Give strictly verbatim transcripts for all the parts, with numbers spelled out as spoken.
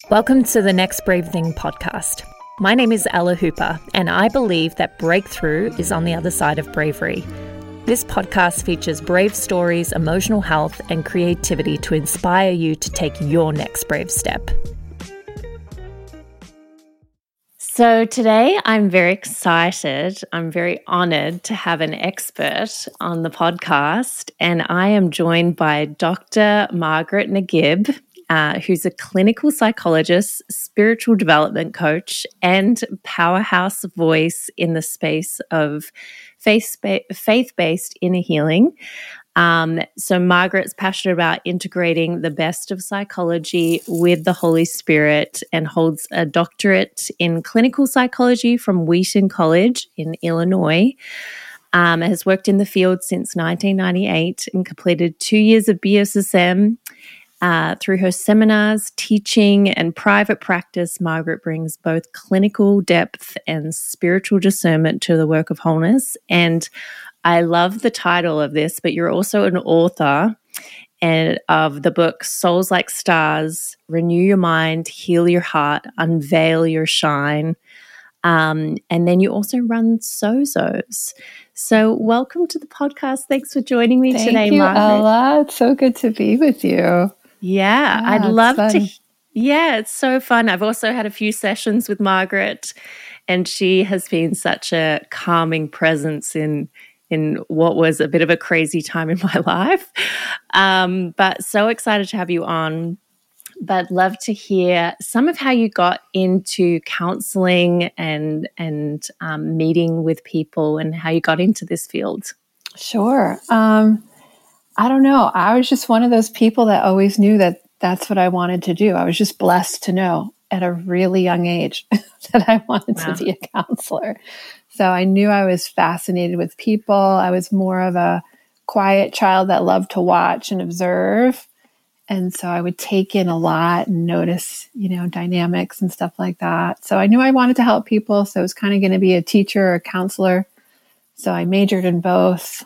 Welcome to the Next Brave Thing podcast. My name is Ella Hooper, and I believe that breakthrough is on the other side of bravery. This podcast features brave stories, emotional health, and creativity to inspire you to take your next brave step. So today I'm very excited. I'm very honored to have an expert on the podcast, and I am joined by Doctor Margaret Naguib, uh, who's a clinical psychologist, spiritual development coach, and powerhouse voice in the space of faith faith-based inner healing. Um, so Margaret's passionate about integrating the best of psychology with the Holy Spirit and holds a doctorate in clinical psychology from Wheaton College in Illinois. Um, has worked in the field since nineteen ninety-eight and completed two years of B S S M. Uh, through her seminars, teaching, and private practice, Margaret brings both clinical depth and spiritual discernment to the work of wholeness. And I love the title of this, but you're also an author and of the book Souls Like Stars, Renew Your Mind, Heal Your Heart, Unveil Your Shine. Um, and then you also run Sozos. So welcome to the podcast. Thanks for joining me Thank today, you, Margaret. Ella. It's so good to be with you. Yeah, Yeah, I'd it's love fun. to. Yeah, it's so fun. I've also had a few sessions with Margaret, and she has been such a calming presence in in what was a bit of a crazy time in my life. Um, but so excited to have you on. But love to hear some of how you got into counseling and and um, meeting with people, and how you got into this field. Sure. Um, I don't know. I was just one of those people that always knew that that's what I wanted to do. I was just blessed to know at a really young age that I wanted Wow. to be a counselor. So I knew I was fascinated with people. I was more of a quiet child that loved to watch and observe. And so I would take in a lot and notice, you know, dynamics and stuff like that. So I knew I wanted to help people. So I was kind of going to be a teacher or a counselor. So I majored in both.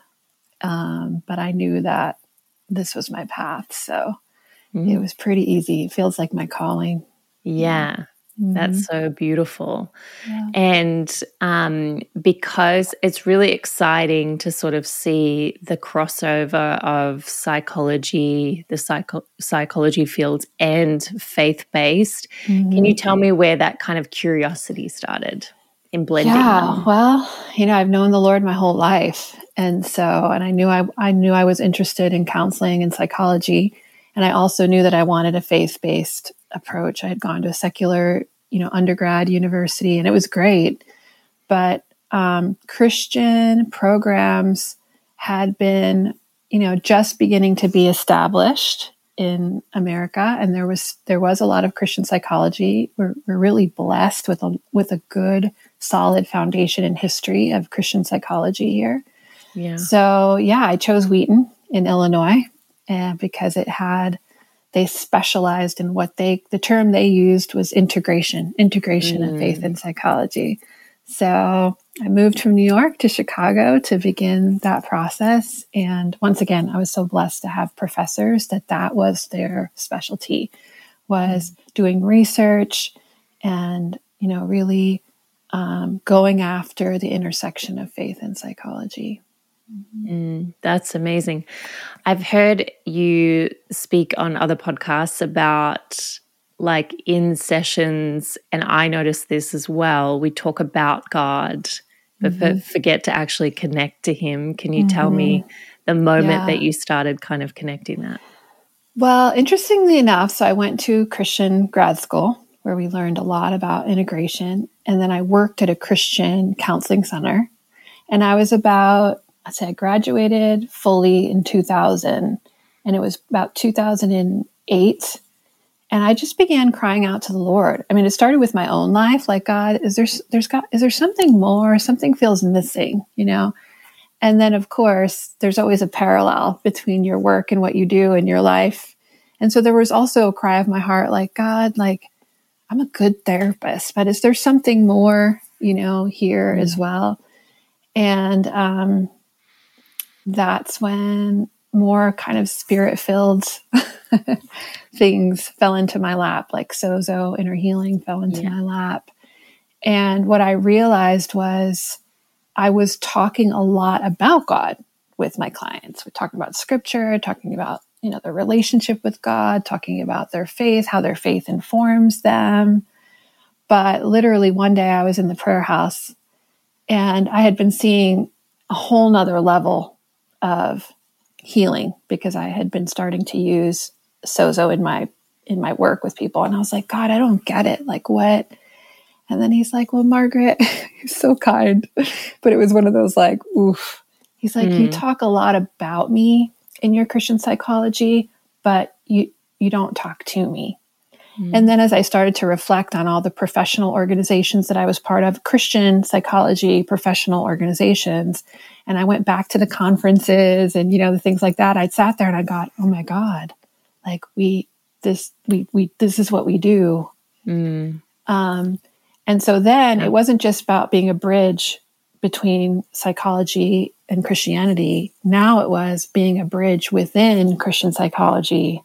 Um, but I knew that this was my path. So Mm. it was pretty easy. It feels like my calling. Yeah. Mhm. That's so beautiful. Yeah. And um, because it's really exciting to sort of see the crossover of psychology, the psycho- psychology fields, and faith-based. Mhm. Can you tell me where that kind of curiosity started in blending Yeah, them? well, you know, I've known the Lord my whole life. And so, and I knew I, I knew I was interested in counseling and psychology. And I also knew that I wanted a faith-based approach. I had gone to a secular, you know, undergrad university, and it was great. But um, Christian programs had been, you know, just beginning to be established in America, and there was there was a lot of Christian psychology. We're, we're really blessed with a with a good, solid foundation and history of Christian psychology here. Yeah. So yeah, I chose Wheaton in Illinois uh, because it had they specialized in what they the term they used was integration, integration Mm. of faith and psychology. So I moved from New York to Chicago to begin that process. And once again, I was so blessed to have professors that that was their specialty, was mm. doing research and, you know, really um, going after the intersection of faith and psychology. Mm, that's amazing. I've heard you speak on other podcasts about, like, in sessions, and I noticed this as well, we talk about God, but mm-hmm. forget to actually connect to Him. Can you mm-hmm. tell me the moment Yeah. that you started kind of connecting that? Well, interestingly enough, so I went to Christian grad school where we learned a lot about integration. And then I worked at a Christian counseling center. And I was about, I'd say I graduated fully in two thousand. And it was about two thousand eight. And I just began crying out to the Lord. I mean, it started with my own life. Like, God, is there, there's got, is there something more? Something feels missing, you know? And then, of course, there's always a parallel between your work and what you do in your life. And so there was also a cry of my heart, like, God, like, I'm a good therapist, but is there something more, you know, here mm-hmm. as well? And um, that's when more kind of spirit-filled things fell into my lap, like Sozo, inner healing fell into Yeah. my lap. And what I realized was I was talking a lot about God with my clients. We're talking about scripture, talking about, you know, their relationship with God, talking about their faith, how their faith informs them. But literally one day I was in the prayer house and I had been seeing a whole nother level of healing because I had been starting to use Sozo in my in my work with people. And I was like, God, I don't get it. Like what? And then he's like, well, Margaret, he's so kind. But it was one of those like, oof. He's like, mm. you talk a lot about me in your Christian psychology, but you you don't talk to me. Mm. And then as I started to reflect on all the professional organizations that I was part of, Christian psychology professional organizations, and I went back to the conferences and, you know, the things like that, I'd sat there and I got, oh my God, like we, this, we, we, this is what we do. Mm. Um, and so then yeah. it wasn't just about being a bridge between psychology and Christianity. Now it was being a bridge within Christian psychology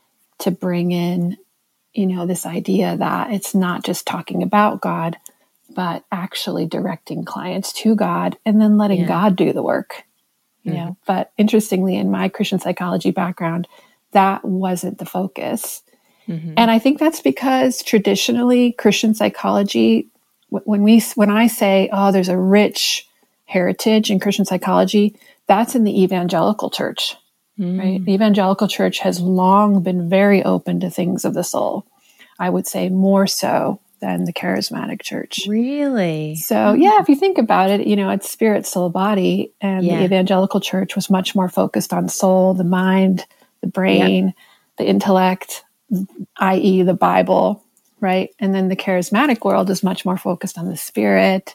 to bring in, you know, this idea that it's not just talking about God, but actually directing clients to God and then letting yeah. God do the work. You mm-hmm. know, but interestingly, in my Christian psychology background, that wasn't the focus. Mm-hmm. And I think that's because traditionally Christian psychology, when we, when I say, oh, there's a rich heritage in Christian psychology, that's in the evangelical church, mm. right? The evangelical church has long been very open to things of the soul. I would say more so than the charismatic church. Really? So yeah, if you think about it, you know, it's spirit, soul, body, and yeah. the evangelical church was much more focused on soul, the mind, the brain, yep. the intellect, that is the Bible, right? And then the charismatic world is much more focused on the spirit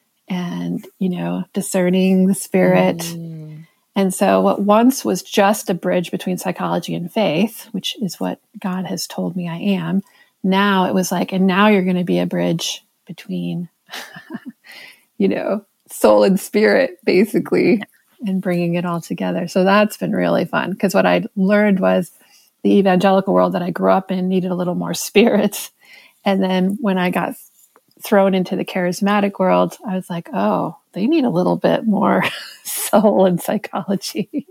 and, you know, discerning the spirit. Mm. And so what once was just a bridge between psychology and faith, which is what God has told me I am, now it was like, and now you're going to be a bridge between, you know, soul and spirit, basically, and bringing it all together. So that's been really fun because what I learned was the evangelical world that I grew up in needed a little more spirit. And then when I got thrown into the charismatic world, I was like, oh, they need a little bit more soul and psychology.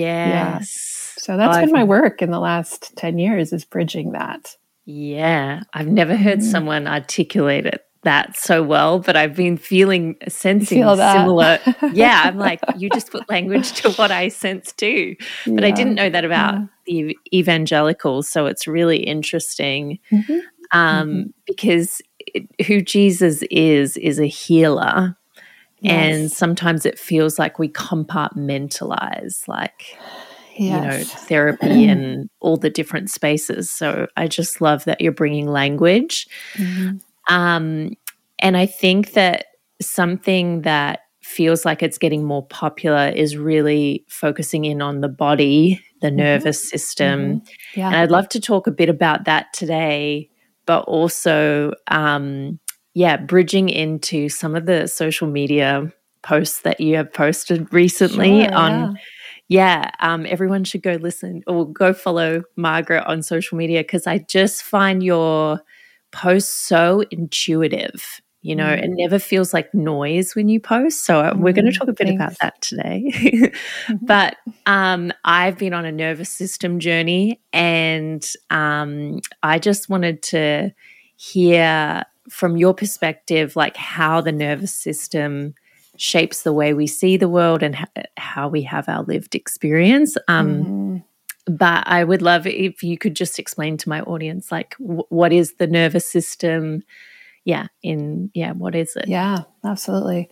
Yes. Yeah. So that's I've, been my work in the last ten years is bridging that. Yeah. I've never heard mm. someone articulate it that so well, but I've been feeling, sensing feel similar. Yeah. I'm like, you just put language to what I sense too. But yeah. I didn't know that about yeah. the evangelicals. So it's really interesting mm-hmm. Um, mm-hmm. because it, who Jesus is, is a healer. Yes. And sometimes it feels like we compartmentalize, like, yes. you know, therapy and all the different spaces. So I just love that you're bringing language. Mm-hmm. Um, and I think that something that feels like it's getting more popular is really focusing in on the body, the mm-hmm. nervous system. Mm-hmm. Yeah. And I'd love to talk a bit about that today, but also um, yeah, bridging into some of the social media posts that you have posted recently sure, on, yeah, yeah um, everyone should go listen or go follow Margaret on social media because I just find your posts so intuitive. You know, mm. it never feels like noise when you post. So mm, we're going to talk a bit thanks. about that today. mm-hmm. But um, I've been on a nervous system journey and um, I just wanted to hear from your perspective, like how the nervous system shapes the way we see the world and ha- how we have our lived experience. Um, mm-hmm. But I would love if you could just explain to my audience, like, w- what is the nervous system? Yeah, in, yeah, what is it? Yeah, absolutely.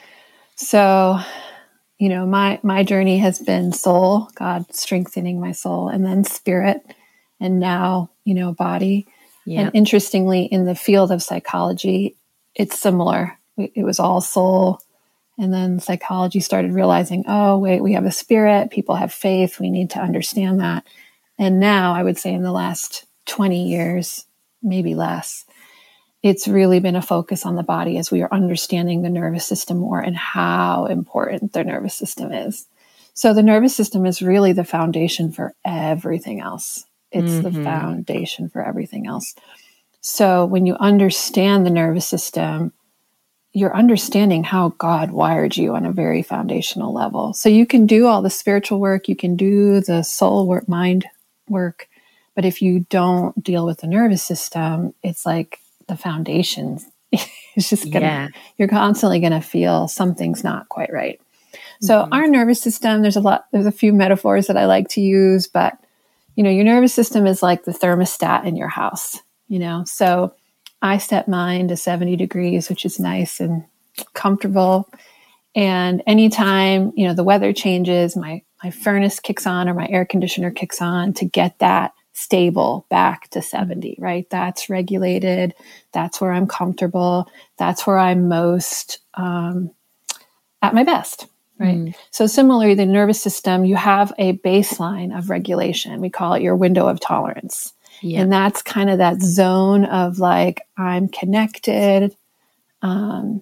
So, you know, my, my journey has been soul, God strengthening my soul, and then spirit, and now, you know, body. Yeah. And interestingly, in the field of psychology, it's similar. It was all soul. And then psychology started realizing, oh, wait, we have a spirit. People have faith. We need to understand that. And now I would say in the last twenty years, maybe less, it's really been a focus on the body as we are understanding the nervous system more and how important the nervous system is. So the nervous system is really the foundation for everything else. It's mm-hmm. the foundation for everything else. So when you understand the nervous system, you're understanding how God wired you on a very foundational level. So you can do all the spiritual work, you can do the soul work, mind work, but if you don't deal with the nervous system, it's like the foundation. It's just gonna, yeah. you're constantly going to feel something's not quite right. So mm-hmm. our nervous system, there's a lot, there's a few metaphors that I like to use, but you know, your nervous system is like the thermostat in your house, you know? So I set mine to seventy degrees, which is nice and comfortable. And anytime, you know, the weather changes, my, my furnace kicks on or my air conditioner kicks on to get that stable back to seventy, right? That's regulated. That's where I'm comfortable. That's where I'm most um, at my best, right? Mm. So similarly, the nervous system, you have a baseline of regulation. We call it your window of tolerance. Yeah. And that's kind of that zone of like, I'm connected. Um,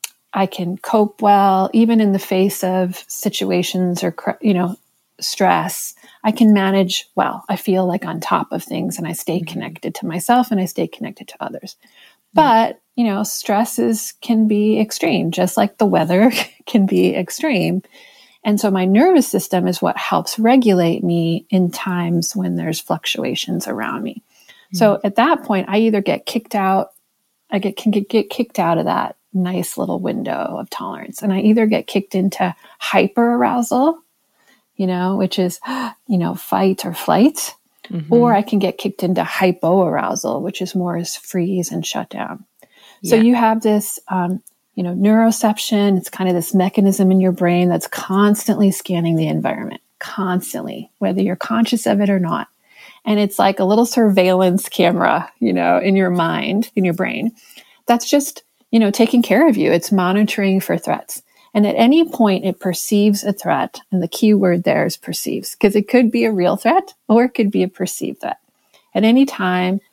I can cope well, even in the face of situations or, you know, stress. I can manage well. I feel like on top of things and I stay mm-hmm. connected to myself and I stay connected to others. Mm-hmm. But, you know, stresses can be extreme, just like the weather can be extreme. And so my nervous system is what helps regulate me in times when there's fluctuations around me. Mm-hmm. So at that point, I either get kicked out, I get can get, get kicked out of that nice little window of tolerance. And I either get kicked into hyper arousal, you know, which is, you know, fight or flight, mm-hmm. or I can get kicked into hypoarousal, which is more as freeze and shut down. Yeah. So you have this, um, you know, neuroception. It's kind of this mechanism in your brain that's constantly scanning the environment, constantly, whether you're conscious of it or not. And it's like a little surveillance camera, you know, in your mind, in your brain, that's just, you know, taking care of you. It's monitoring for threats. And at any point, it perceives a threat. And the key word there is perceives, because it could be a real threat or it could be a perceived threat. At any time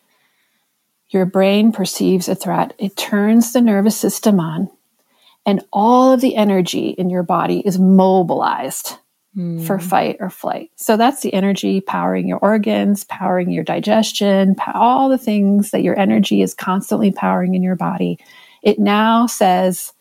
your brain perceives a threat, it turns the nervous system on, and all of the energy in your body is mobilized mm. for fight or flight. So that's the energy powering your organs, powering your digestion, all the things that your energy is constantly powering in your body. It now says,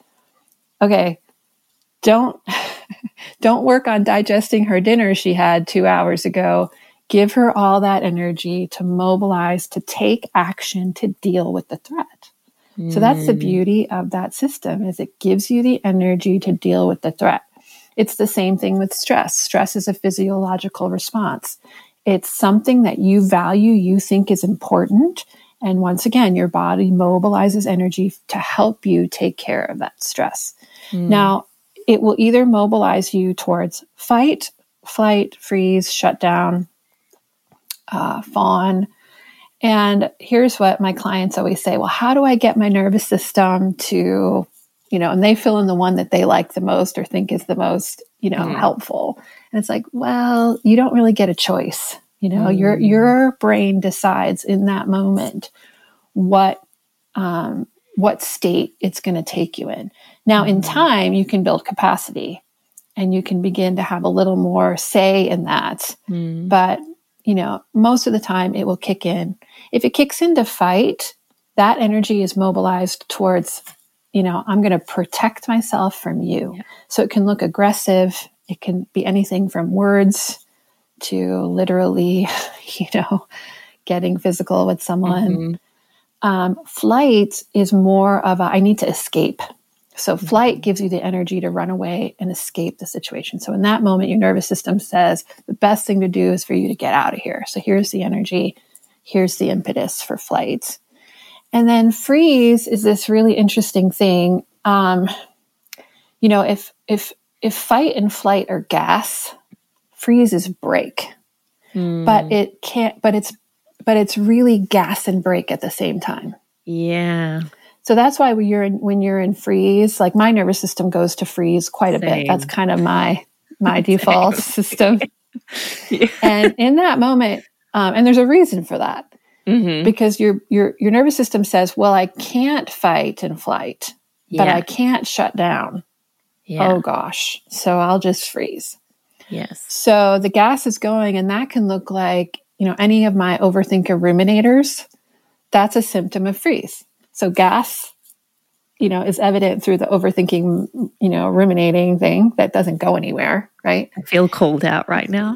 okay, Don't, don't work on digesting her dinner she had two hours ago. Give her all that energy to mobilize, to take action, to deal with the threat. Mm. So that's the beauty of that system, is it gives you the energy to deal with the threat. It's the same thing with stress. Stress is a physiological response. It's something that you value, you think is important. And once again, your body mobilizes energy to help you take care of that stress. Mm. Now, it will either mobilize you towards fight, flight, freeze, shut down, uh, fawn. And here's what my clients always say. Well, how do I get my nervous system to, you know, and they fill in the one that they like the most or think is the most, you know, mm. helpful. And it's like, well, you don't really get a choice. You know, mm. your, your brain decides in that moment what, um, what state it's going to take you in. Now, in time, you can build capacity and you can begin to have a little more say in that. Mm. But, you know, most of the time it will kick in. If it kicks into fight, that energy is mobilized towards, you know, I'm going to protect myself from you. Yeah. So it can look aggressive. It can be anything from words to literally, you know, getting physical with someone. Mm-hmm. Um, flight is more of a, I need to escape. So flight gives you the energy to run away and escape the situation. So in that moment, your nervous system says the best thing to do is for you to get out of here. So here's the energy. Here's the impetus for flight. And then freeze is this really interesting thing. Um, you know, if, if, if fight and flight are gas, freeze is brake, mm. but it can't, but it's, but it's really gas and brake at the same time. Yeah. So that's why when you're in, when you're in freeze, like my nervous system goes to freeze quite a Same. bit. That's kind of my, my default system. Yeah. And in that moment, um, and there's a reason for that, mm-hmm. because your, your, your nervous system says, well, I can't fight and flight, yeah. but I can't shut down. Yeah. Oh gosh. So I'll just freeze. Yes. So the gas is going, and that can look like, you know, any of my overthinker ruminators, that's a symptom of freeze. So gas, you know, is evident through the overthinking, you know, ruminating thing that doesn't go anywhere, right? I feel called out right now.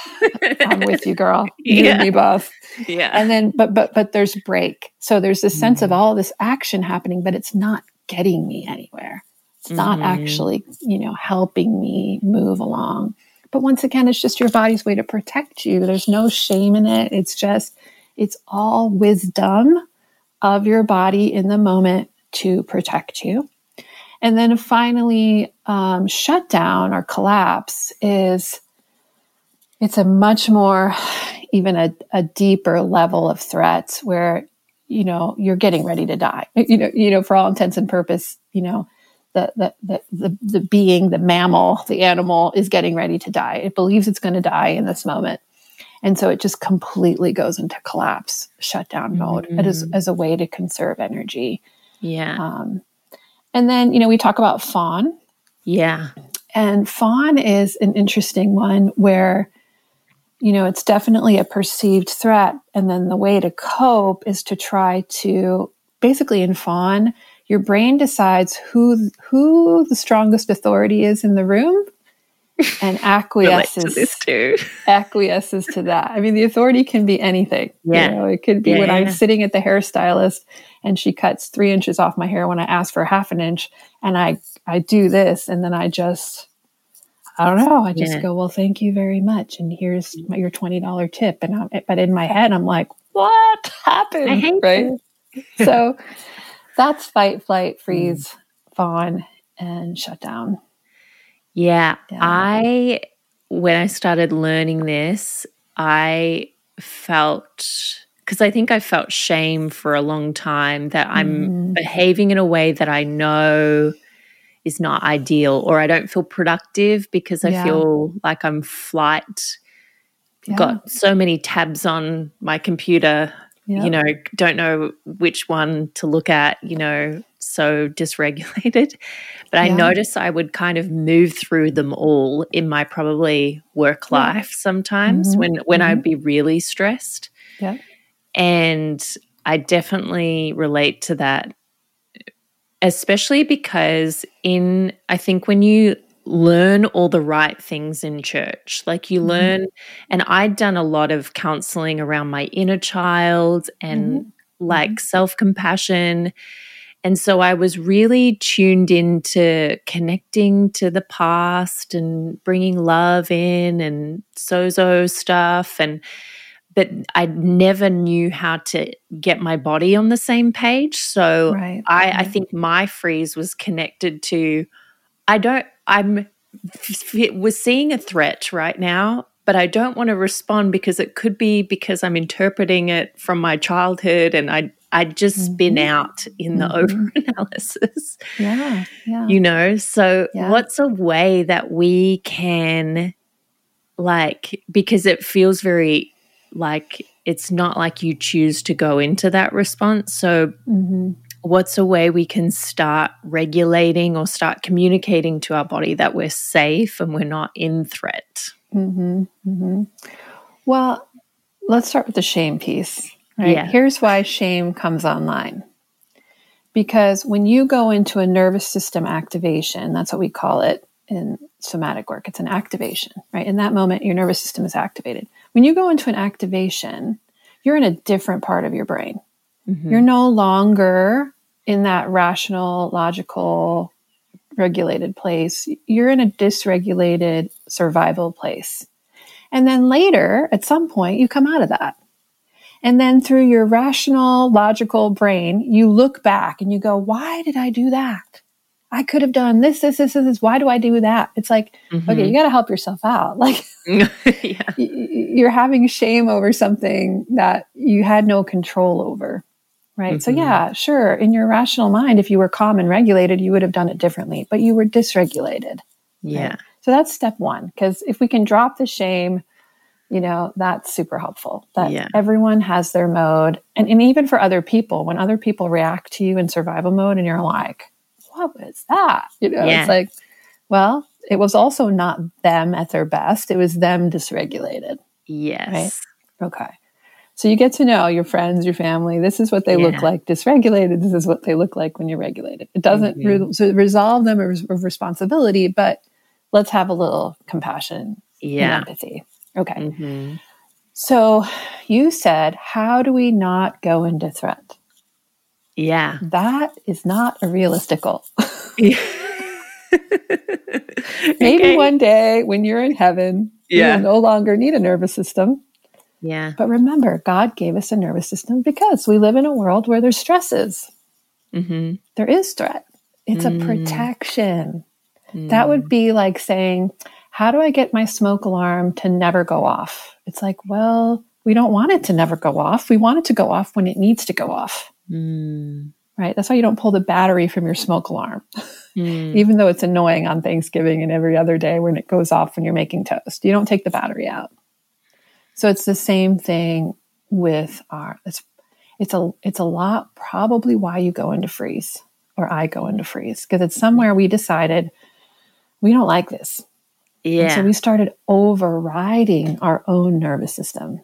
I'm with you, girl. You Yeah. and me both. Yeah. And then, but, but, but there's break. So there's this sense of all this action happening, but it's not getting me anywhere. It's not Mhm. actually, you know, helping me move along. But once again, it's just your body's way to protect you. There's no shame in it. It's just, it's all wisdom of your body in the moment to protect you. And then finally, um, shutdown or collapse is, it's a much more, even a, a deeper level of threat where, you know, you're getting ready to die. You know, you know, for all intents and purpose, you know, the, the, the, the, the being, the mammal, the animal is getting ready to die. It believes it's going to die in this moment. And so it just completely goes into collapse, shutdown mode Mhm. as, as a way to conserve energy. Yeah. Um, and then, you know, we talk about fawn. Yeah. And fawn is an interesting one where, you know, it's definitely a perceived threat. And then the way to cope is to try to, basically in fawn, your brain decides who who the strongest authority is in the room and acquiesces Relate to this too. acquiesces to that. I mean, the authority can be anything. Yeah. You know, it could be Yeah, when yeah, I'm yeah. sitting at the hairstylist and she cuts three inches off my hair when I ask for half an inch, and I I do this, and then I just I don't know. I just Yeah. go, well, thank you very much, and here's my, your twenty dollars tip. And I'm, but in my head, I'm like, what happened? I hate right? this. So that's fight, flight, Mm. freeze, fawn, and shutdown. Yeah. Yeah. I, when I started learning this, I felt, because I think I felt shame for a long time that I'm Mhm. behaving in a way that I know is not ideal, or I don't feel productive because I Yeah. feel like I'm flight, Yeah. got so many tabs on my computer, Yeah. you know, don't know which one to look at, you know, so dysregulated. But I Yeah. noticed I would kind of move through them all in my probably work Yeah. life sometimes Mhm. when, when Mhm. I'd be really stressed. Yeah. And I definitely relate to that, especially because in, I think when you learn all the right things in church, like you Mhm. learn, and I'd done a lot of counseling around my inner child and Mhm. like Mhm. self-compassion. And so I was really tuned into connecting to the past and bringing love in and sozo stuff. And, but I never knew how to get my body on the same page. So Right. I, I Right. think my freeze was connected to, I don't, I'm, f- we're seeing a threat right now, but I don't want to respond because it could be because I'm interpreting it from my childhood and I, I just spin Mhm. out in the Mhm. overanalysis, Yeah. Yeah. you know? So Yeah. what's a way that we can, like, because it feels very like it's not like you choose to go into that response. So Mhm. what's a way we can start regulating or start communicating to our body that we're safe and we're not in threat? Mhm. Mhm. Well, let's start with the shame piece, right? Yeah. Here's why shame comes online. Because when you go into a nervous system activation, that's what we call it in somatic work, it's an activation, right? In that moment, your nervous system is activated. When you go into an activation, you're in a different part of your brain. Mm-hmm. You're no longer in that rational, logical, regulated place. You're in a dysregulated survival place. And then later, at some point, you come out of that. And then through your rational, logical brain, you look back and you go, why did I do that? I could have done this, this, this, this. Why do I do that? It's like, Mm-hmm. okay, you got to help yourself out. Like Yeah. you're having shame over something that you had no control over. Right. Mm-hmm. So yeah, sure. In your rational mind, if you were calm and regulated, you would have done it differently, but you were dysregulated. Yeah. Right? So that's step one. Because if we can drop the shame, you know, that's super helpful. That Yeah. everyone has their mode. And, and even for other people, when other people react to you in survival mode and you're like, what was that? You know, Yeah. it's like, well, it was also not them at their best. It was them dysregulated. Yes. Right? Okay. So you get to know your friends, your family. This is what they Yeah. look like dysregulated. This is what they look like when you're regulated. It doesn't Mhm. re- so resolve them of of responsibility, but let's have a little compassion Yeah. and empathy. Okay. Mhm. So you said, how do we not go into threat? Yeah. That is not a realistic goal. Yeah. Maybe Okay. one day when you're in heaven, you Yeah. will no longer need a nervous system. Yeah. But remember, God gave us a nervous system because we live in a world where there's stresses. Mhm. There is threat. It's a Mm. protection. Mm. That would be like saying, how do I get my smoke alarm to never go off? It's like, well, we don't want it to never go off. We want it to go off when it needs to go off. Mm. Right? That's why you don't pull the battery from your smoke alarm, Mm. even though it's annoying on Thanksgiving and every other day when it goes off when you're making toast. You don't take the battery out. So it's the same thing with our, it's, it's a, it's a lot, probably why you go into freeze or I go into freeze, because it's somewhere we decided we don't like this. Yeah. And so we started overriding our own nervous system.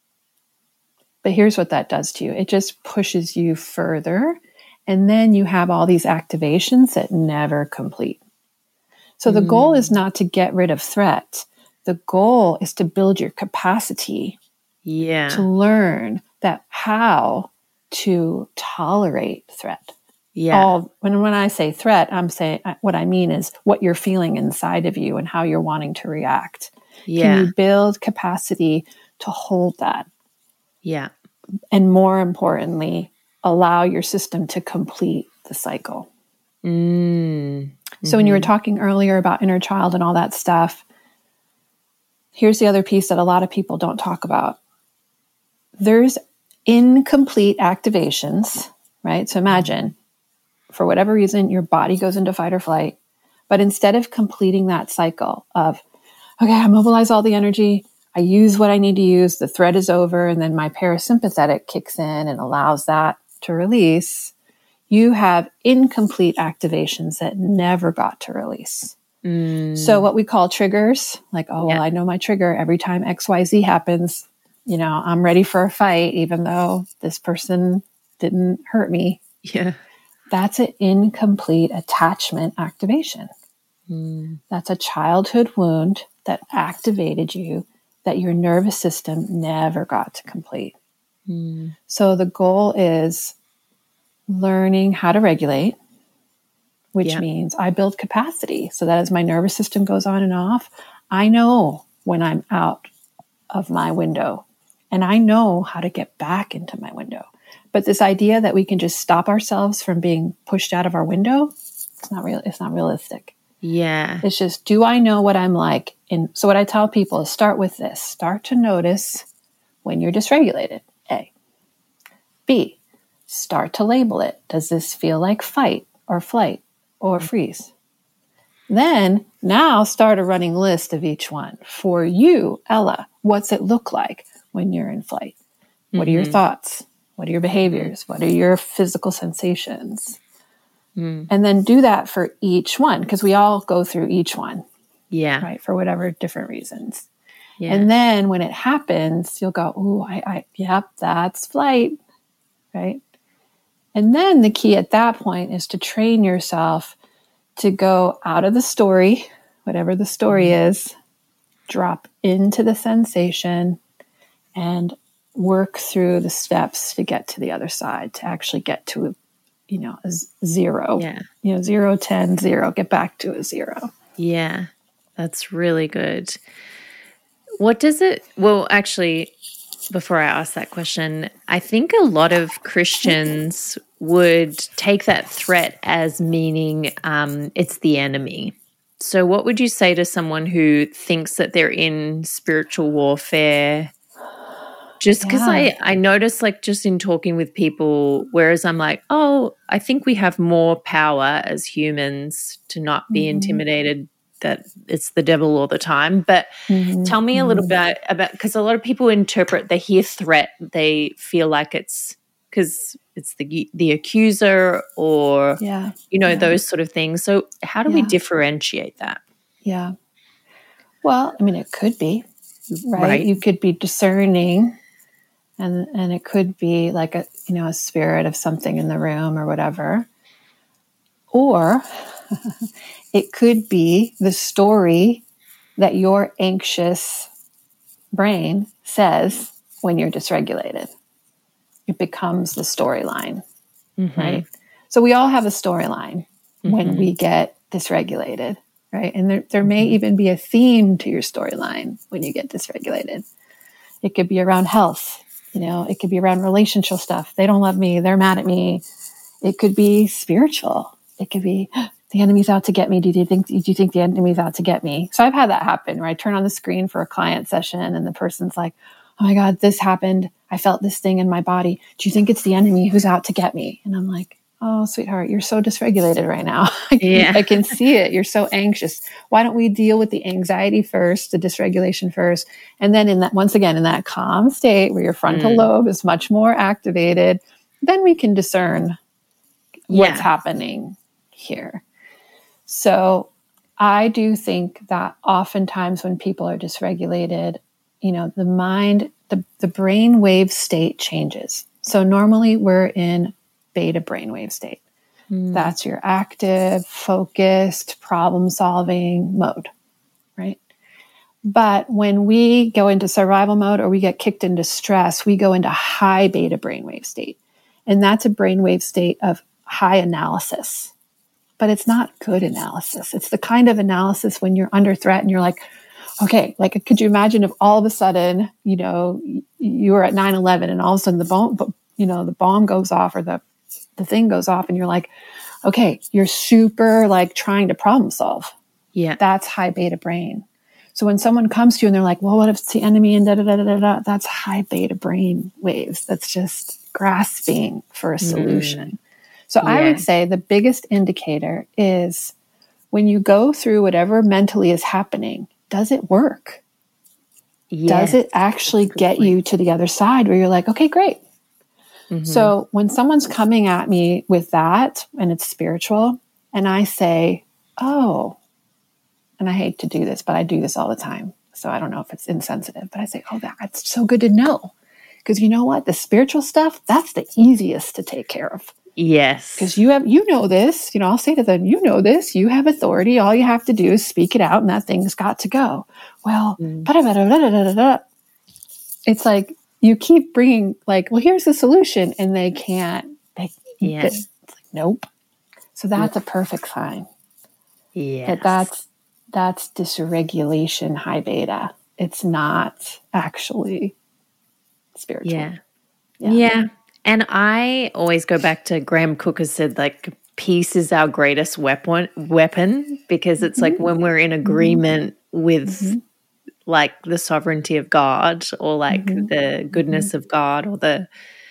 But here's what that does to you. It just pushes you further. And then you have all these activations that never complete. So the Mm. goal is not to get rid of threat. The goal is to build your capacity Yeah. to learn that how to tolerate threat. Yeah. All when when I say threat, I'm saying what I mean is what you're feeling inside of you and how you're wanting to react. Yeah. Can you build capacity to hold that? Yeah. And more importantly, allow your system to complete the cycle. Mm. So when you were Mhm. talking earlier about inner child and all that stuff, here's the other piece that a lot of people don't talk about. There's incomplete activations, right? So imagine, for whatever reason, your body goes into fight or flight, but instead of completing that cycle of, okay, I mobilize all the energy, I use what I need to use, the threat is over, and then my parasympathetic kicks in and allows that to release, you have incomplete activations that never got to release. Mm. So what we call triggers, like, oh, well, Yeah. I know my trigger every time X Y Z happens, you know, I'm ready for a fight, even though this person didn't hurt me. Yeah. That's an incomplete attachment activation. Mm. That's a childhood wound that activated you that your nervous system never got to complete. Mm. So the goal is learning how to regulate, which Yeah. means I build capacity so that as my nervous system goes on and off, I know when I'm out of my window and I know how to get back into my window. But this idea that we can just stop ourselves from being pushed out of our window, it's not real. It's not realistic. Yeah. It's just, do I know what I'm like? And so what I tell people is start with this. Start to notice when you're dysregulated, A. B, start to label it. Does this feel like fight or flight or freeze? Then now start a running list of each one. For you, Ella, what's it look like when you're in flight? What are your Mhm. thoughts? What are your behaviors? What are your physical sensations? Mm. And then do that for each one, because we all go through each one, Yeah. right? For whatever different reasons. Yeah. And then when it happens, you'll go, oh, I, I, yep, that's flight, right? And then the key at that point is to train yourself to go out of the story, whatever the story Mhm. is, drop into the sensation and work through the steps to get to the other side, to actually get to, you know, a z- zero, Yeah. you know, zero, ten, zero, get back to a zero. Yeah. That's really good. What does it, well, actually, before I ask that question, I think a lot of Christians would take that threat as meaning um, it's the enemy. So, what would you say to someone who thinks that they're in spiritual warfare? Just because Yeah. I, I notice, like, just in talking with people, whereas I'm like, oh, I think we have more power as humans to not be Mhm. intimidated that it's the devil all the time. But Mhm. tell me a little bit about, because a lot of people interpret, they hear threat, they feel like it's because it's the the accuser or, Yeah. you know, Yeah. those sort of things. So how do we Yeah. differentiate that? Yeah. Well, I mean, it could be, right? Right. You could be discerning, and and it could be like a, you know, a spirit of something in the room or whatever. Or it could be the story that your anxious brain says when you're dysregulated. It becomes the storyline, Mm-hmm. right? So we all have a storyline Mm-hmm. when we get dysregulated, right? And there, there may Mm-hmm. even be a theme to your storyline when you get dysregulated. It could be around health, you know, it could be around relationship stuff. They don't love me. They're mad at me. It could be spiritual. It could be the enemy's out to get me. Do you think, do you think the enemy's out to get me? So I've had that happen where I turn on the screen for a client session and the person's like, oh my God, this happened. I felt this thing in my body. Do you think it's the enemy who's out to get me? And I'm like, oh, sweetheart, you're so dysregulated right now. I, can, Yeah. I can see it. You're so anxious. Why don't we deal with the anxiety first, the dysregulation first? And then in that, once again, in that calm state where your frontal Mm. lobe is much more activated, then we can discern what's Yeah. happening here. So I do think that oftentimes when people are dysregulated, you know, the mind, the, the brain wave state changes. So normally we're in beta brainwave state. Mm. That's your active, focused, problem solving mode, right? But when we go into survival mode or we get kicked into stress, we go into high beta brainwave state. And that's a brainwave state of high analysis. But it's not good analysis. It's the kind of analysis when you're under threat and you're like, okay, like, could you imagine if all of a sudden, you know, you were at nine eleven and all of a sudden the bomb, you know, the bomb goes off or the, the thing goes off and you're like, okay, you're super like trying to problem solve. Yeah. That's high beta brain. So when someone comes to you and they're like, well, what if it's the enemy and da da da da da, that's high beta brain waves. That's just grasping for a solution. Mm. So yeah. I would say the biggest indicator is when you go through whatever mentally is happening, does it work? Yeah. Does it actually get you to the other side where you're like, okay, great. Mm-hmm. So when someone's coming at me with that and it's spiritual and I say, oh, and I hate to do this, but I do this all the time. So I don't know if it's insensitive, but I say, oh, that's so good to know. Because you know what? The spiritual stuff, that's the easiest to take care of. Yes. Because you have, you know this, you know, I'll say to them, you know this, you have authority. All you have to do is speak it out and that thing's got to go. Well, mm. blah, blah, blah, blah, blah, blah. It's like you keep bringing like, well, here's the solution. And they can't. They, yes. It's like, nope. So that's yep. a perfect sign. Yes. That that's, that's dysregulation high beta. It's not actually spiritual. Yeah. Yeah. yeah. And I always go back to Graham Cooker said, like, peace is our greatest weapon, weapon because it's mm-hmm. like when we're in agreement mm-hmm. with mm-hmm. like the sovereignty of God or like mm-hmm. the goodness mm-hmm. of God or the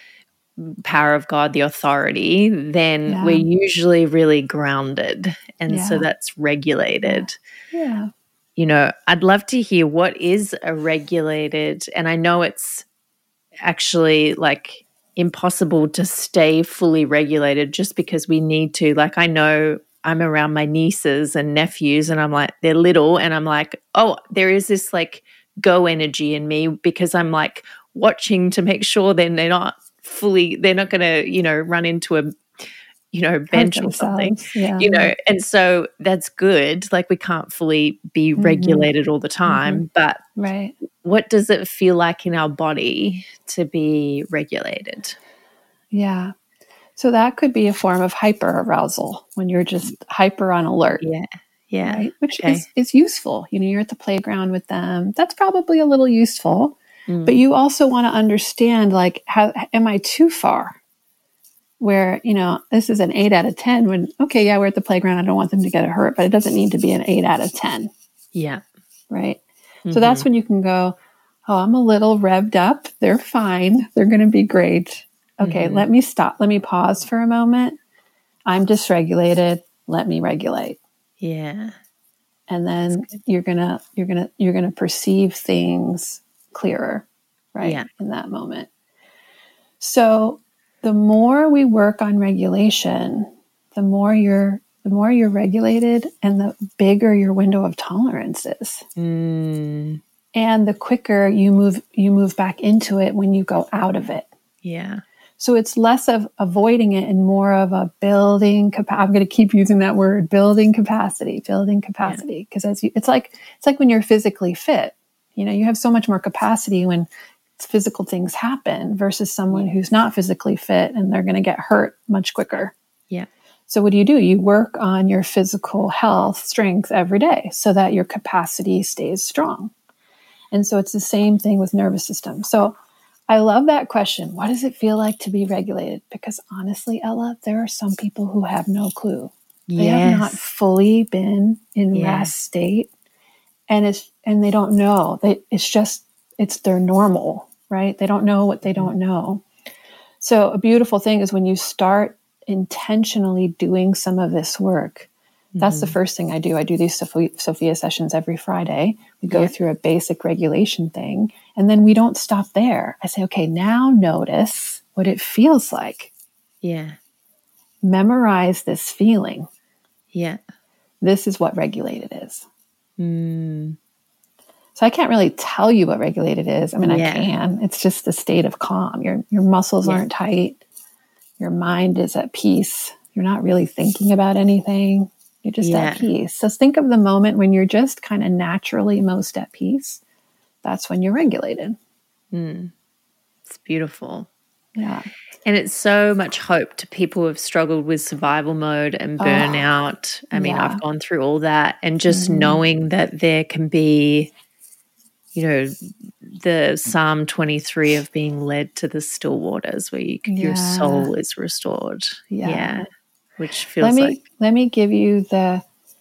power of God, the authority, then yeah. we're usually really grounded. And yeah. so that's regulated. Yeah. yeah. You know, I'd love to hear what is a regulated, and I know it's actually like impossible to stay fully regulated just because we need to. Like, I know I'm around my nieces and nephews and I'm like, they're little and I'm like, oh, there is this like go energy in me because I'm like watching to make sure then they're not fully, they're not going to, you know, run into a, you know, bench or something, yeah. you know, and so that's good. Like, we can't fully be mm-hmm. regulated all the time, mm-hmm. but right. what does it feel like in our body to be regulated? Yeah. So that could be a form of hyper arousal when you're just hyper on alert. Yeah. Yeah. Right? Which okay. is, is useful. You know, you're at the playground with them. That's probably a little useful, mm. but you also want to understand, like, how am I too far? Where, you know, this is an eight out of ten when, okay, yeah, we're at the playground. I don't want them to get hurt, but it doesn't need to be an eight out of ten. Yeah. Right. Mm-hmm. So that's when you can go, oh, I'm a little revved up. They're fine. They're going to be great. Okay. Mm-hmm. Let me stop. Let me pause for a moment. I'm dysregulated. Let me regulate. Yeah. And then you're going to, you're going to, you're going to perceive things clearer, right? Yeah. In that moment. So the more we work on regulation, the more your the more you're regulated and the bigger your window of tolerance is. Mm. And the quicker you move you move back into it when you go out of it. Yeah. So it's less of avoiding it and more of a building capacity. I'm going to keep using that word, building capacity, building capacity. Because yeah. as you, it's like it's like when you're physically fit. You know, you have so much more capacity when physical things happen versus someone who's not physically fit and they're going to get hurt much quicker. Yeah. So what do you do? You work on your physical health, strength every day so that your capacity stays strong. And so it's the same thing with nervous system. So I love that question. What does it feel like to be regulated? Because honestly, Ella, there are some people who have no clue. They yes. have not fully been in yes. rest state, and it's and they don't know. They, it's just it's their normal, right? They don't know what they don't know. So a beautiful thing is when you start intentionally doing some of this work. That's mm-hmm. the first thing I do. I do these Sophia, Sophia sessions every Friday. We go yeah. through a basic regulation thing, and then we don't stop there. I say, okay, now notice what it feels like. Yeah. Memorize this feeling. Yeah. This is what regulated is. Mm. So I can't really tell you what regulated is. I mean, yeah. I can. It's just a state of calm. Your your muscles yeah. aren't tight. Your mind is at peace. You're not really thinking about anything. You're just yeah. at peace. So think of the moment when you're just kind of naturally most at peace. That's when you're regulated. Mm. It's beautiful. Yeah. And it's so much hope to people who have struggled with survival mode and burnout. Oh, I mean, yeah. I've gone through all that. And just mm. knowing that there can be, you know, the Psalm twenty-three of being led to the still waters where you, yeah. your soul is restored. Yeah. yeah. Which feels let me, like. Let me give you the,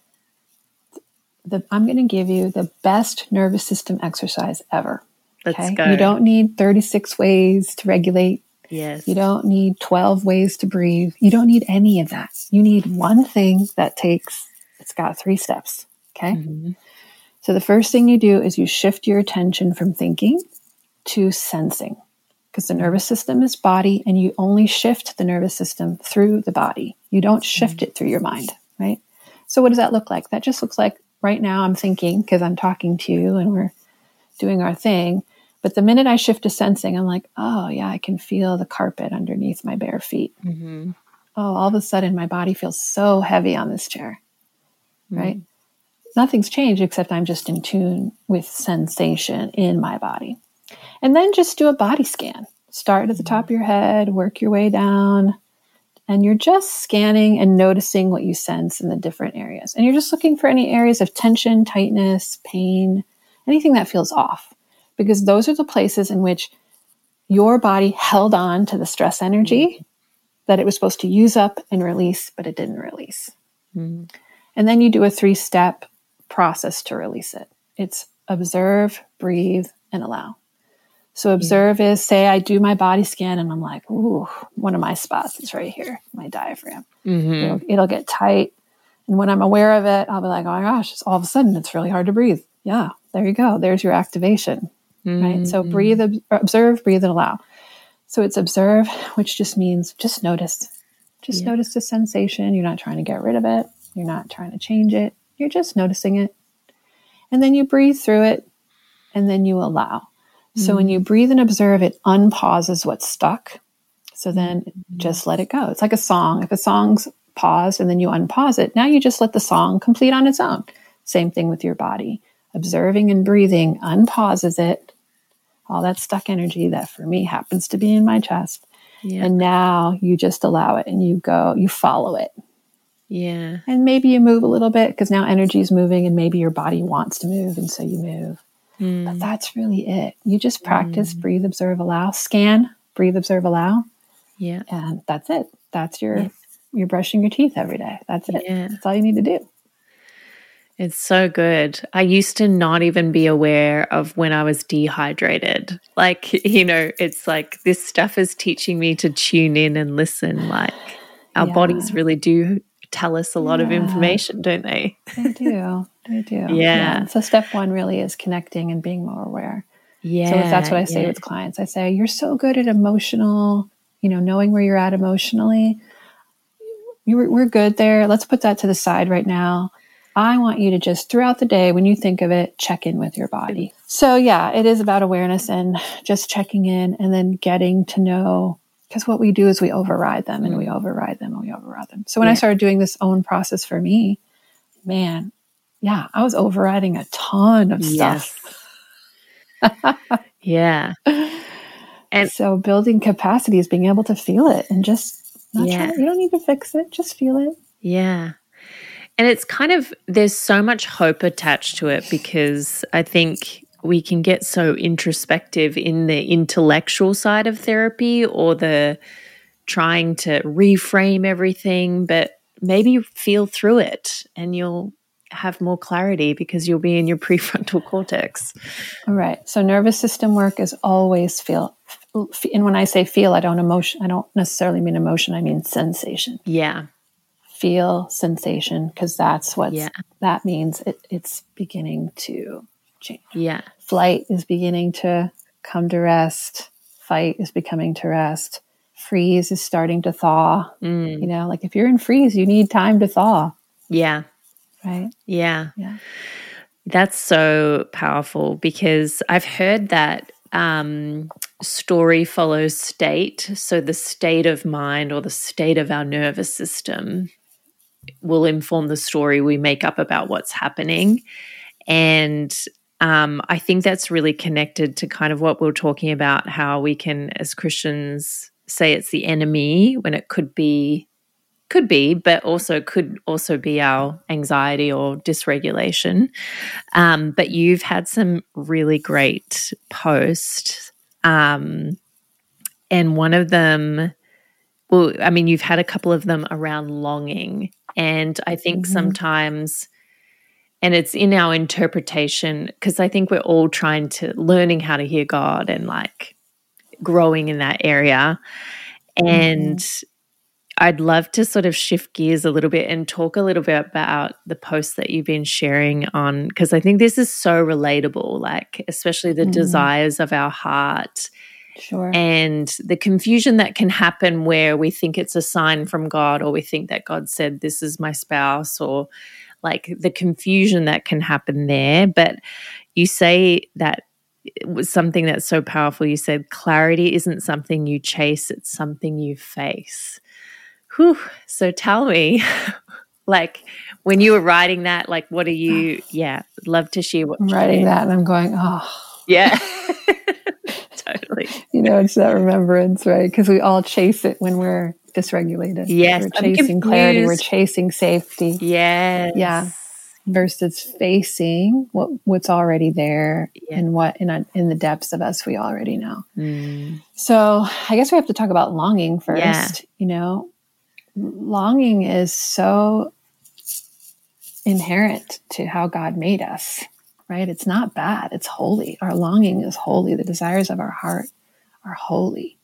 the I'm going to give you the best nervous system exercise ever. Let's okay? go. You don't need thirty-six ways to regulate. Yes. You don't need twelve ways to breathe. You don't need any of that. You need one thing that takes, it's got three steps. Okay. Mm-hmm. So the first thing you do is you shift your attention from thinking to sensing, because the nervous system is body and you only shift the nervous system through the body. You don't shift it through your mind, right? So what does that look like? That just looks like right now I'm thinking because I'm talking to you and we're doing our thing. But the minute I shift to sensing, I'm like, oh yeah, I can feel the carpet underneath my bare feet. Mm-hmm. Oh, all of a sudden my body feels so heavy on this chair, mm-hmm. right? Nothing's changed except I'm just in tune with sensation in my body. And then just do a body scan. Start at the top of your head, work your way down, and you're just scanning and noticing what you sense in the different areas. And you're just looking for any areas of tension, tightness, pain, anything that feels off, because those are the places in which your body held on to the stress energy that it was supposed to use up and release, but it didn't release. Mm. And then you do a three-step process to release it. It's observe, breathe, and allow. So observe yeah. is, say I do my body scan and I'm like, ooh, one of my spots is right here, my diaphragm. Mm-hmm. It'll, it'll get tight. And when I'm aware of it, I'll be like, oh my gosh, it's, all of a sudden it's really hard to breathe. Yeah, there you go. There's your activation, mm-hmm. right? So breathe, ob- observe, breathe, and allow. So it's observe, which just means just notice. Just yeah. notice the sensation. You're not trying to get rid of it. You're not trying to change it. You're just noticing it. And then you breathe through it, and then you allow. So mm-hmm. when you breathe and observe, it unpauses what's stuck. So then mm-hmm. just let it go. It's like a song. If a song's paused and then you unpause it, now you just let the song complete on its own. Same thing with your body. Observing and breathing unpauses it. All that stuck energy that for me happens to be in my chest. Yeah. And now you just allow it and you go, you follow it. Yeah. And maybe you move a little bit because now energy is moving and maybe your body wants to move. And so you move. Mm. But that's really it. You just practice, mm. breathe, observe, allow, scan, breathe, observe, allow. Yeah. And that's it. That's your, yeah. you're brushing your teeth every day. That's it. Yeah. That's all you need to do. It's so good. I used to not even be aware of when I was dehydrated. Like, you know, it's like this stuff is teaching me to tune in and listen. Like our yeah. bodies really do tell us a lot yeah. of information, don't they? They do. They do. Yeah. yeah. So step one really is connecting and being more aware. Yeah. So that's what I say yeah. with clients. I say, you're so good at emotional, you know, knowing where you're at emotionally. you were, we're good there. Let's put that to the side right now. I want you to just throughout the day, when you think of it, check in with your body. So yeah, it is about awareness and just checking in and then getting to know, because what we do is we override them and we override them and we override them. So when yeah. I started doing this own process for me, man, yeah, I was overriding a ton of stuff. Yes. yeah. And so building capacity is being able to feel it and just not yeah. try, you don't need to fix it, just feel it. Yeah. And it's kind of, there's so much hope attached to it, because I think we can get so introspective in the intellectual side of therapy or the trying to reframe everything, but maybe feel through it and you'll have more clarity because you'll be in your prefrontal cortex. All right. So nervous system work is always feel. And when I say feel, I don't emotion. I don't necessarily mean emotion. I mean sensation. Yeah. Feel sensation, because that's what yeah. that means. It, it's beginning to change. Yeah. Flight is beginning to come to rest. Fight is becoming to rest. Freeze is starting to thaw. Mm. You know, like if you're in freeze, you need time to thaw. Yeah. Right? Yeah. Yeah. That's so powerful, because I've heard that um, story follows state. So the state of mind or the state of our nervous system will inform the story we make up about what's happening. And um, I think that's really connected to kind of what we we're talking about, how we can, as Christians, say it's the enemy when it could be, could be, but also could also be our anxiety or dysregulation. Um, but you've had some really great posts. Um, and one of them, well, I mean, you've had a couple of them around longing. And I think mm-hmm. sometimes, and it's in our interpretation, because I think we're all trying to, learning how to hear God and like growing in that area. And mm-hmm. I'd love to sort of shift gears a little bit and talk a little bit about the posts that you've been sharing on, because I think this is so relatable, like especially the mm. desires of our heart. Sure. And the confusion that can happen where we think it's a sign from God, or we think that God said, this is my spouse, or like the confusion that can happen there. But you say that it was something that's so powerful. You said clarity isn't something you chase, it's something you face. Whew. So tell me, like when you were writing that, like what are you, yeah, love to share what I'm you're writing doing. that and I'm going, oh. Yeah, totally. You know, it's that remembrance, right? Because we all chase it when we're dysregulated. Yes. We're chasing clarity, we're chasing safety. Yes. Yeah. Versus facing what what's already there yeah. and what in a, in the depths of us we already know. Mm. So I guess we have to talk about longing first. Yeah. You know, longing is so inherent to how God made us, right? It's not bad. It's holy. Our longing is holy. The desires of our heart are holy.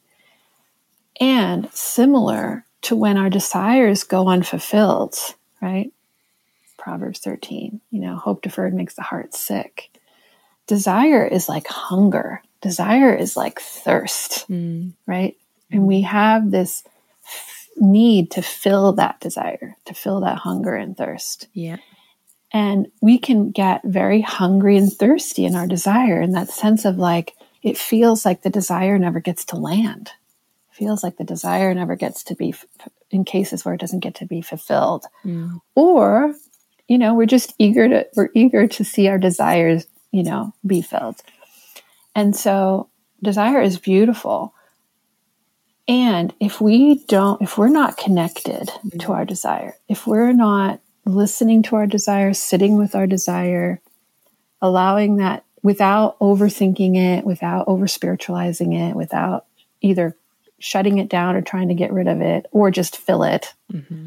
And similar to when our desires go unfulfilled, right? Proverbs thirteen, you know, hope deferred makes the heart sick. Desire is like hunger. Desire is like thirst, mm. right? And we have this f- need to fill that desire, to fill that hunger and thirst. Yeah. And we can get very hungry and thirsty in our desire, in that sense of like, it feels like the desire never gets to land. It feels like the desire never gets to be, f- in cases where it doesn't get to be fulfilled. Mm. Or, you know, we're just eager to, we're eager to see our desires, you know, be filled. And so desire is beautiful. And if we don't, if we're not connected mm-hmm. to our desire, if we're not listening to our desire, sitting with our desire, allowing that without overthinking it, without over spiritualizing it, without either shutting it down or trying to get rid of it or just fill it, mm-hmm.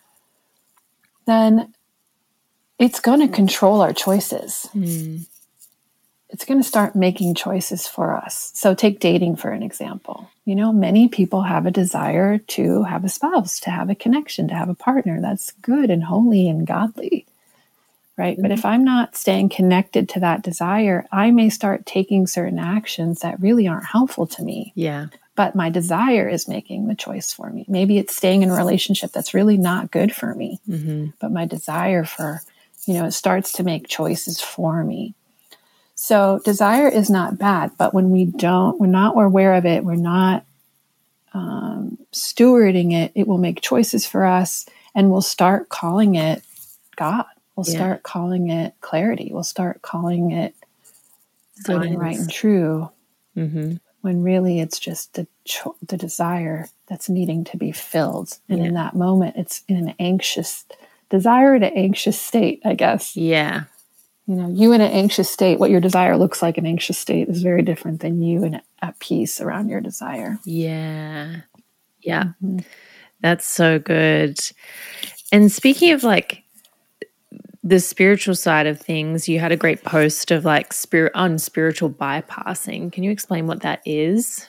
then it's going to control our choices. Mm. It's going to start making choices for us. So take dating for an example. You know, many people have a desire to have a spouse, to have a connection, to have a partner. That's good and holy and godly, right? Mm-hmm. But if I'm not staying connected to that desire, I may start taking certain actions that really aren't helpful to me. Yeah. but my desire is making the choice for me. Maybe it's staying in a relationship that's really not good for me, mm-hmm. but my desire for, you know, it starts to make choices for me. So desire is not bad, but when we don't, we're not aware of it, we're not um, stewarding it, it will make choices for us, and we'll start calling it God. We'll Yeah. start calling it clarity. We'll start calling it good and right and Signs. true, Mm-hmm. when really it's just the cho- the desire that's needing to be filled. And Yeah. in that moment, it's in an anxious desire to anxious state, I guess. Yeah. You know, you in an anxious state, what your desire looks like in an anxious state is very different than you in at peace around your desire. Yeah. Yeah. Mm-hmm. That's so good. And speaking of like the spiritual side of things, you had a great post of like spirit on spiritual bypassing. Can you explain what that is?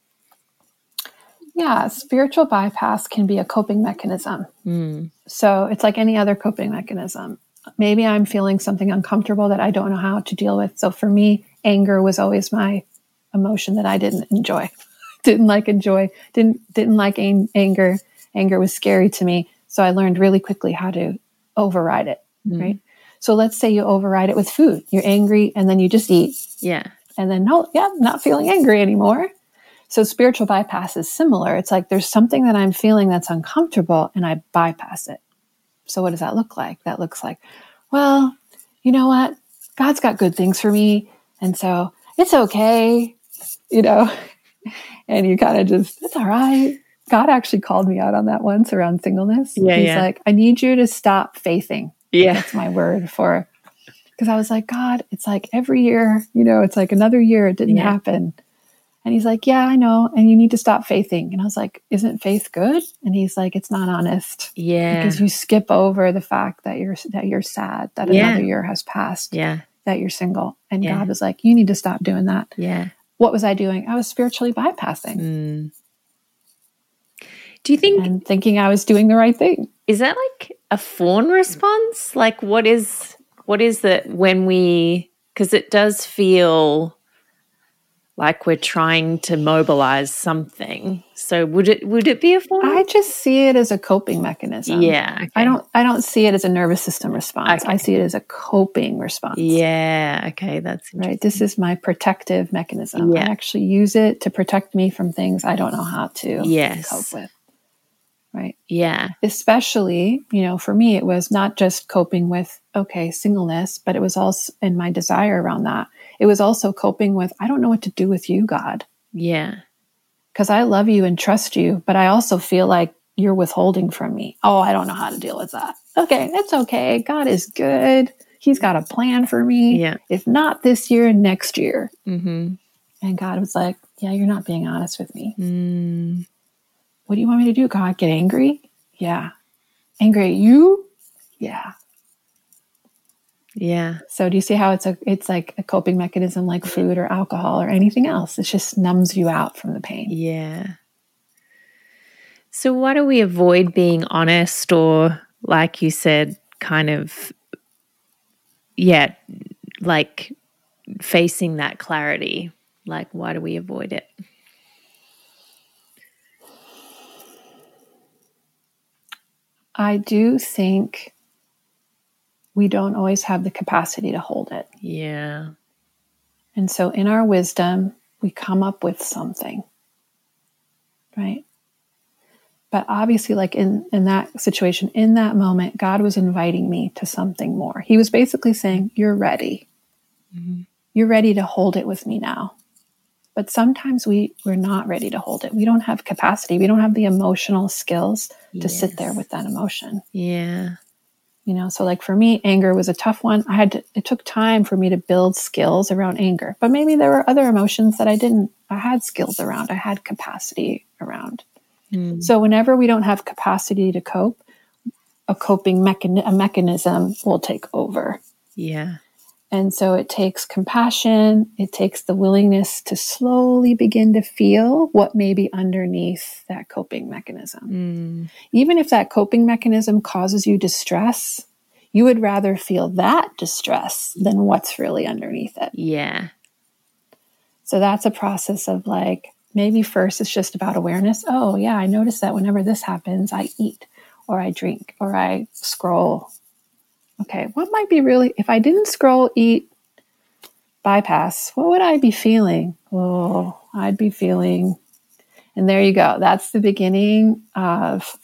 Yeah, spiritual bypass can be a coping mechanism. Mm. So it's like any other coping mechanism. Maybe I'm feeling something uncomfortable that I don't know how to deal with. So for me, anger was always my emotion that I didn't enjoy. didn't like enjoy, didn't didn't like ang- anger. Anger was scary to me. So I learned really quickly how to override it, Mm. right? So let's say you override it with food. You're angry and then you just eat. Yeah. And then, no, yeah, I'm not feeling angry anymore. So spiritual bypass is similar. It's like there's something that I'm feeling that's uncomfortable and I bypass it. So what does that look like? That looks like, well, you know what? God's got good things for me. And so it's okay, you know, and you kind of just, it's all right. God actually called me out on that once around singleness. Yeah, He's yeah. like, I need you to stop faithing. Yeah. That's my word for, because I was like, God, it's like every year, you know, it's like another year it didn't Yeah. happen. And he's like, yeah, I know. And you need to stop faithing. And I was like, isn't faith good? And he's like, it's not honest. Yeah. Because you skip over the fact that you're, that you're sad, that Yeah. another year has passed, Yeah. that you're single. And Yeah. God was like, you need to stop doing that. Yeah. What was I doing? I was spiritually bypassing Mm. Do you think, and thinking I was doing the right thing. is that like a fawn response? Like what is, what is that when we, because it does feel like we're trying to mobilize something. So would it would it be a fawn? I just see it as a coping mechanism. Yeah. Okay. I don't I don't see it as a nervous system response. Okay. I see it as a coping response. Yeah. Okay. That's Right. This is my protective mechanism. Yeah. I actually use it to protect me from things I don't know how to Yes. cope with. Right. Yeah. Especially, you know, for me, it was not just coping with, okay, singleness, but it was also in my desire around that. It was also coping with, I don't know what to do with you, God, Yeah. because I love you and trust you, but I also feel like you're withholding from me. Oh, I don't know how to deal with that. Okay, it's okay. God is good. He's got a plan for me. Yeah. If not this year, next year. Mm-hmm. And God was like, yeah, you're not being honest with me. Mm. What do you want me to do, God? Get angry? Yeah. Angry at you? Yeah. Yeah. So do you see how it's a it's like a coping mechanism like food or alcohol or anything else? It just numbs you out from the pain. Yeah. So why do we avoid being honest or, like you said, kind of, yeah, like facing that clarity? Like, why do we avoid it? I do think we don't always have the capacity to hold it. Yeah. And so in our wisdom, we come up with something, right? But obviously, like in, in that situation, in that moment, God was inviting me to something more. He was basically saying, you're ready. Mm-hmm. You're ready to hold it with me now. But sometimes we, we're not ready to hold it. We don't have capacity. We don't have the emotional skills to Yes. sit there with that emotion. Yeah. You know, so like for me, anger was a tough one. I had to, it took time for me to build skills around anger, but maybe there were other emotions that I didn't, I had skills around, I had capacity around. Mm. So whenever we don't have capacity to cope, a coping mechan- a mechanism will take over. Yeah. And so it takes compassion. It takes the willingness to slowly begin to feel what may be underneath that coping mechanism. Mm. Even if that coping mechanism causes you distress, you would rather feel that distress than what's really underneath it. Yeah. So that's a process of like maybe first it's just about awareness. Oh, yeah, I notice that whenever this happens, I eat or I drink or I scroll. Okay, what might be really, if I didn't scroll, eat, bypass, what would I be feeling? Oh, I'd be feeling, and there you go. That's the beginning of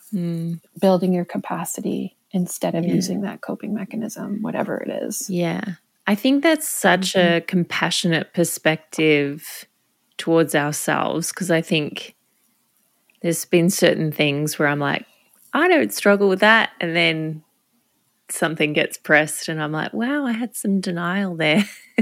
mm. building your capacity instead of yeah. using that coping mechanism, whatever it is. Yeah. I think that's such mm-hmm. a compassionate perspective towards ourselves, because I think there's been certain things where I'm like, I don't struggle with that. And then something gets pressed and I'm like, wow, I had some denial there.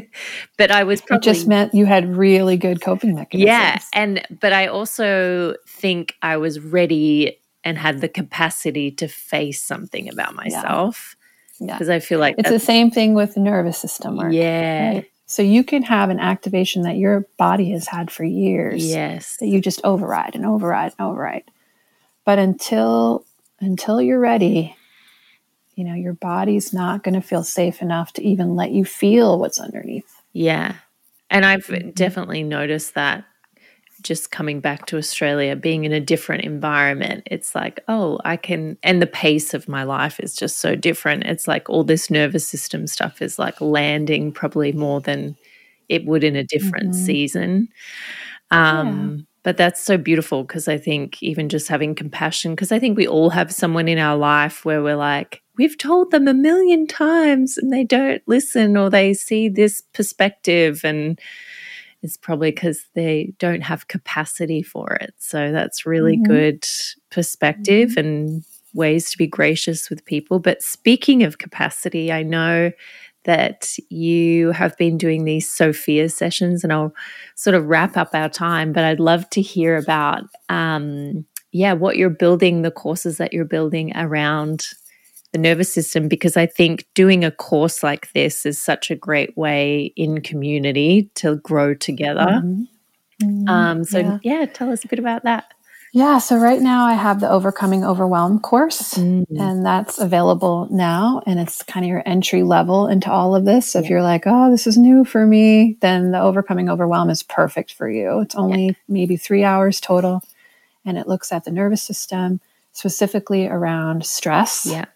But I was probably... It just meant you had really good coping mechanisms. Yeah. And, but I also think I was ready and had the capacity to face something about myself. Yeah. Because I feel like... It's the same thing with the nervous system work. Yeah. Right? So you can have an activation that your body has had for years. Yes. That you just override and override and override. But until until you're ready, you know, your body's not going to feel safe enough to even let you feel what's underneath. Yeah. And I've mm-hmm. definitely noticed that just coming back to Australia, being in a different environment, it's like, oh, I can, and the pace of my life is just so different. It's like all this nervous system stuff is like landing probably more than it would in a different mm-hmm. season. Um, yeah. But that's so beautiful, because I think even just having compassion, because I think we all have someone in our life where we're like, we've told them a million times and they don't listen, or they see this perspective, and it's probably because they don't have capacity for it. So that's really mm-hmm. good perspective mm-hmm. and ways to be gracious with people. But speaking of capacity, I know that you have been doing these Sophia sessions, and I'll sort of wrap up our time, but I'd love to hear about, um, yeah, what you're building, the courses that you're building around the nervous system, because I think doing a course like this is such a great way in community to grow together. Mm-hmm. Mm-hmm. Um, so yeah. yeah, tell us a bit about that. Yeah, so right now I have the Overcoming Overwhelm course, mm-hmm. and that's available now, and it's kind of your entry level into all of this. So yeah. if you're like, oh, this is new for me, then the Overcoming Overwhelm is perfect for you. It's only yeah. maybe three hours total, and it looks at the nervous system, specifically around stress, yeah.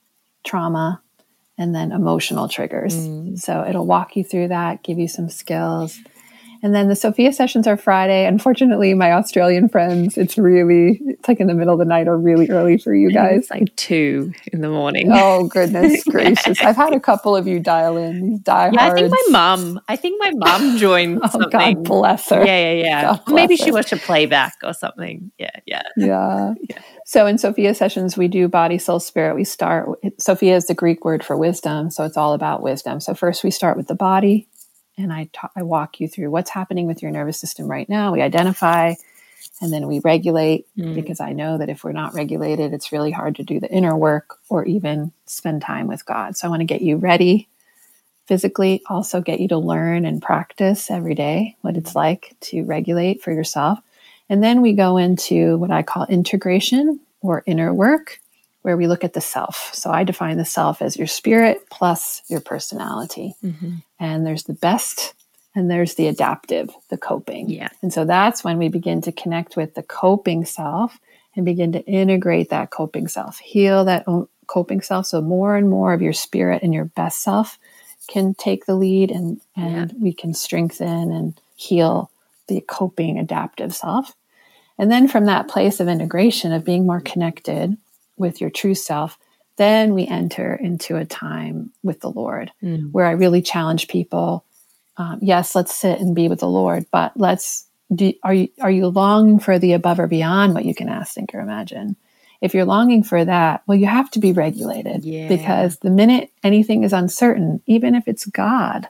trauma, and then emotional triggers. Mm. So it'll walk you through that, give you some skills. And then the Sophia sessions are Friday. Unfortunately, my Australian friends, it's really, it's like in the middle of the night or really early for you guys. It's like two in the morning. Oh, goodness gracious. yeah. I've had a couple of you dial in, these diehards. Yeah, I think my mum, I think my mum joined oh, something. God bless her. Yeah, yeah, yeah. God Maybe bless she her. watched a playback or something. Yeah, yeah. Yeah. yeah. So in Sophia sessions, we do body, soul, spirit. We start, Sophia is the Greek word for wisdom. So it's all about wisdom. So first we start with the body. And I, ta- I walk you through what's happening with your nervous system right now. We identify, and then we regulate, mm. because I know that if we're not regulated, it's really hard to do the inner work or even spend time with God. So I want to get you ready physically, also get you to learn and practice every day what it's like to regulate for yourself. And then we go into what I call integration or inner work, where we look at the self. So I define the self as your spirit plus your personality. Mm-hmm. And there's the best and there's the adaptive, the coping. Yeah. And so that's when we begin to connect with the coping self and begin to integrate that coping self, heal that coping self. So more and more of your spirit and your best self can take the lead, and, and yeah. we can strengthen and heal the coping adaptive self. And then from that place of integration, of being more connected with your true self, then we enter into a time with the Lord, mm. where I really challenge people. Um, yes, let's sit and be with the Lord, but let's do, are you, are you longing for the above or beyond what you can ask, think, or imagine? If you're longing for that, well, you have to be regulated, yeah. because the minute anything is uncertain, even if it's God,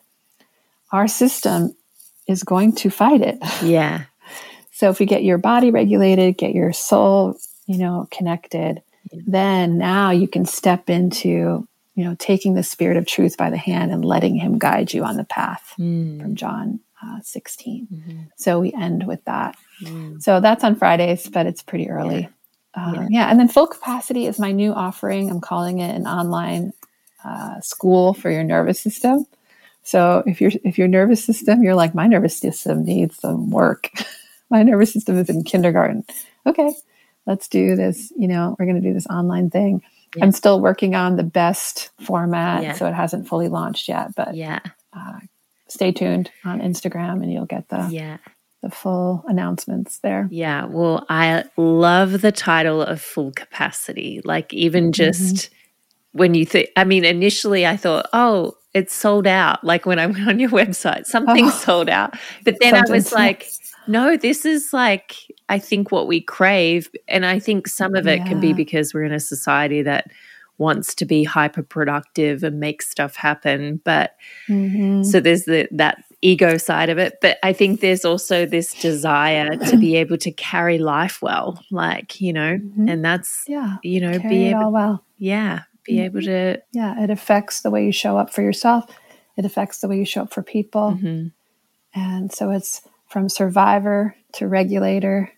our system is going to fight it. Yeah. So if you get your body regulated, get your soul, you know, connected, yeah. then now you can step into, you know, taking the Spirit of truth by the hand and letting him guide you on the path, mm. from John uh, sixteen. Mm-hmm. So we end with that. Mm. So that's on Fridays, but it's pretty early. Yeah. Um, yeah. yeah. And then Full Capacity is my new offering. I'm calling it an online uh, school for your nervous system. So if you're, if your nervous system, you're like, my nervous system needs some work. my nervous system is in kindergarten. Okay, let's do this. You know, we're going to do this online thing. Yeah. I'm still working on the best format, yeah. so it hasn't fully launched yet. But yeah, uh, stay tuned on Instagram, and you'll get the yeah. the full announcements there. Yeah. Well, I love the title of Full Capacity. Like even just mm-hmm. when you think, I mean, initially I thought, oh, it's sold out. Like when I went on your website, something's oh, sold out. But then I was like, no, this is like, I think what we crave. And I think some of it yeah. can be because we're in a society that wants to be hyper productive and make stuff happen. But mm-hmm. so there's the, that ego side of it. But I think there's also this desire to be able to carry life well, like, you know, mm-hmm. and that's, yeah, you know, carry be it able, all well. yeah, be mm-hmm. able to. Yeah, it affects the way you show up for yourself. It affects the way you show up for people. Mm-hmm. And so it's from survivor to regulator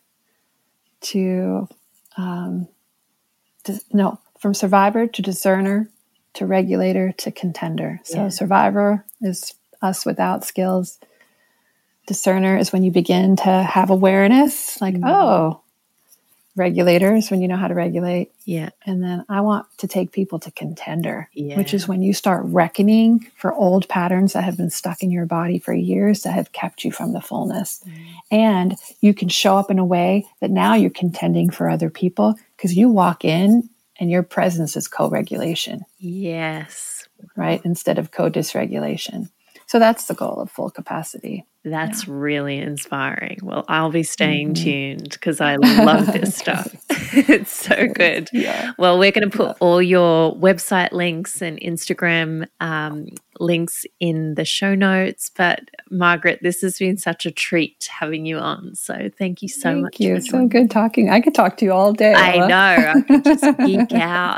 to, um, to no, from survivor to discerner to regulator to contender. So yeah. survivor is us without skills. Discerner is when you begin to have awareness, like, mm-hmm. oh, regulator is when you know how to regulate. Yeah. And then I want to take people to contender, yeah. which is when you start reckoning for old patterns that have been stuck in your body for years that have kept you from the fullness. Mm. And you can show up in a way that now you're contending for other people because you walk in and your presence is co-regulation. Yes. Right? Instead of co-dysregulation. So that's the goal of Full Capacity. That's yeah. really inspiring. Well, I'll be staying mm-hmm. tuned because I love this stuff. It's so good. Yeah. Well, we're going to put yeah. all your website links and Instagram um, links in the show notes. But Margaret, this has been such a treat having you on. So thank you so thank much. Thank you. It's so good talking. I could talk to you all day. I Ella. know. I could just geek out,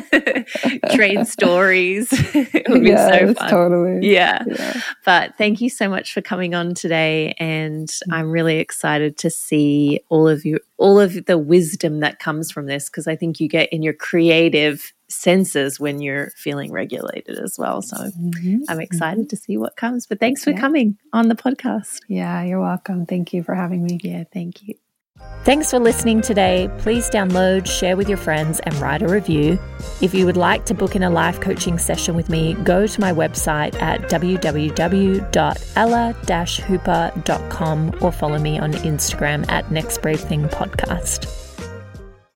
trade stories. It would be yes, so fun. Totally. Yeah. yeah. But thank you so much for coming on today, and mm-hmm. I'm really excited to see all of you, all of the wisdom that comes from this, because I think you get in your creative senses when you're feeling regulated as well. So mm-hmm. I'm excited mm-hmm. to see what comes. But thanks for yeah. coming on the podcast. Yeah, you're welcome. Thank you for having me. Yeah, thank you. Thanks for listening today. Please download, share with your friends, and write a review. If you would like to book in a life coaching session with me, go to my website at w w w dot ella dash hooper dot com or follow me on Instagram at Next Brave Thing Podcast.